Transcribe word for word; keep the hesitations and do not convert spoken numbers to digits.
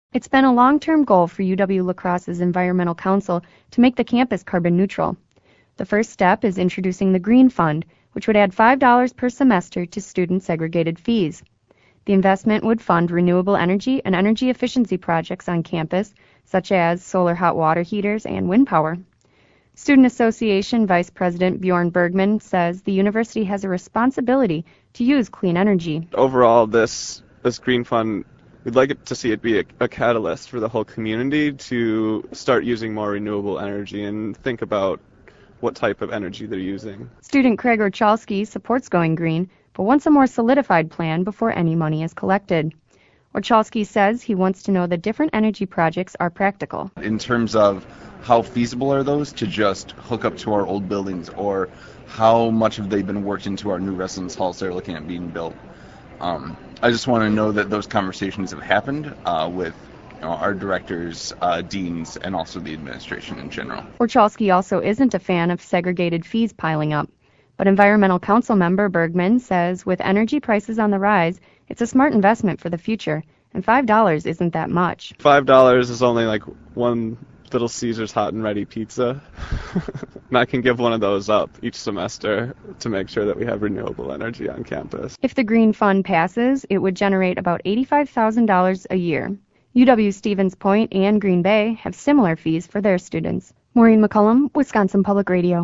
It's been a long-term goal for U W-La Crosse's Environmental Council to make the campus carbon neutral. The first step is introducing the Green Fund, which would add five dollars per semester to student segregated fees. The investment would fund renewable energy and energy efficiency projects on campus, such as solar hot water heaters and wind power. Student Association Vice President Bjorn Bergman says the university has a responsibility to use clean energy. Overall, this this Green Fund, we'd like it to see it be a, a catalyst for the whole community to start using more renewable energy and think about what type of energy they're using. Student Craig Orchalski supports going green, but wants a more solidified plan before any money is collected. Orchalski says he wants to know that different energy projects are practical. In terms of how feasible are those to just hook up to our old buildings, or how much have they been worked into our new residence halls they're looking at being built? Um, I just want to know that those conversations have happened uh, with you know, our directors, uh, deans, and also the administration in general. Orchalski also isn't a fan of segregated fees piling up, but Environmental Council member Bergman says with energy prices on the rise, it's a smart investment for the future, and five dollars isn't that much. five dollars is only like one Little Caesars hot and ready pizza. And I can give one of those up each semester to make sure that we have renewable energy on campus. If the Green Fund passes, it would generate about eighty-five thousand dollars a year. U W Stevens Point and Green Bay have similar fees for their students. Maureen McCullum, Wisconsin Public Radio.